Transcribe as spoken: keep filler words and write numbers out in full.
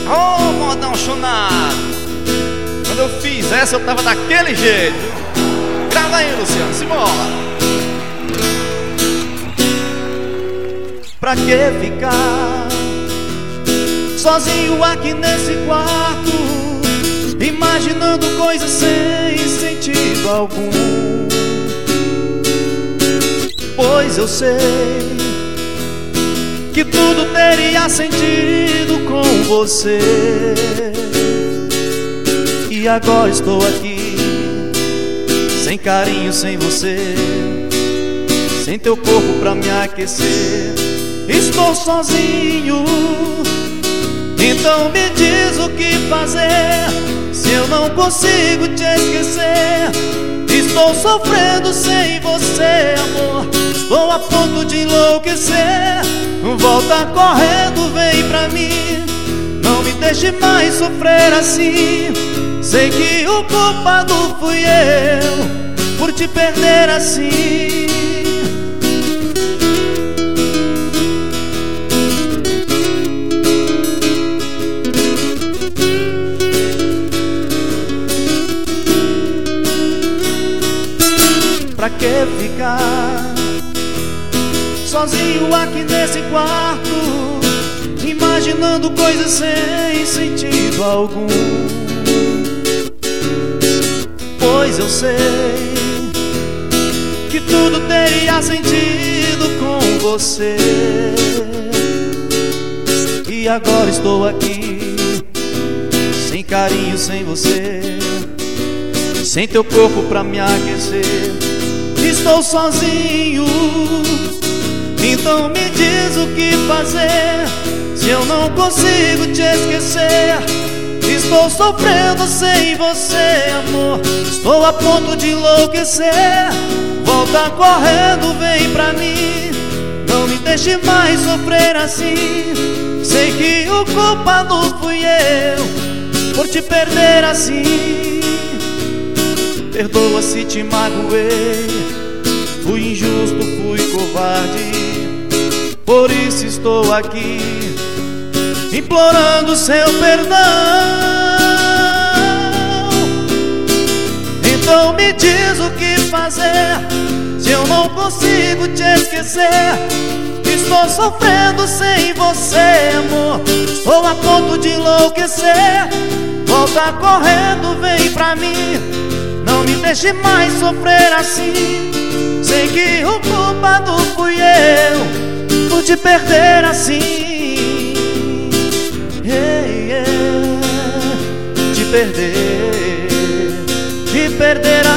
Oh, modão chonado. Quando eu fiz essa eu tava daquele jeito. Grava aí, Luciano, se mola. Pra que ficar sozinho aqui nesse quarto, imaginando coisas sem sentido algum? Pois eu sei que tudo teria sentido com você. E agora estou aqui, sem carinho, sem você, sem teu corpo pra me aquecer. Estou sozinho, então me diz o que fazer, se eu não consigo te esquecer. Estou sofrendo sem você, amor, estou a ponto de enlouquecer. Volta correndo, vem pra mim, não me deixe mais sofrer assim. Sei que o culpado fui eu por te perder assim. Pra que ficar sozinho aqui nesse quarto, imaginando coisas sem sentido algum? Pois eu sei que tudo teria sentido com você. E agora estou aqui, sem carinho, sem você, sem teu corpo pra me aquecer. Estou sozinho, então me diz o que fazer, se eu não consigo te esquecer. Estou sofrendo sem você, amor, estou a ponto de enlouquecer. Volta correndo, vem pra mim, não me deixe mais sofrer assim. Sei que o culpado fui eu por te perder assim. Perdoa se te magoei, fui injusto, fui covarde, por isso estou aqui implorando seu perdão. Então me diz o que fazer, se eu não consigo te esquecer. Estou sofrendo sem você, amor, estou a ponto de enlouquecer. Volta correndo, vem pra mim, não me deixe mais sofrer assim. Sei que o culpado fui eu por te perder assim. Yeah, yeah. Te perder, te perder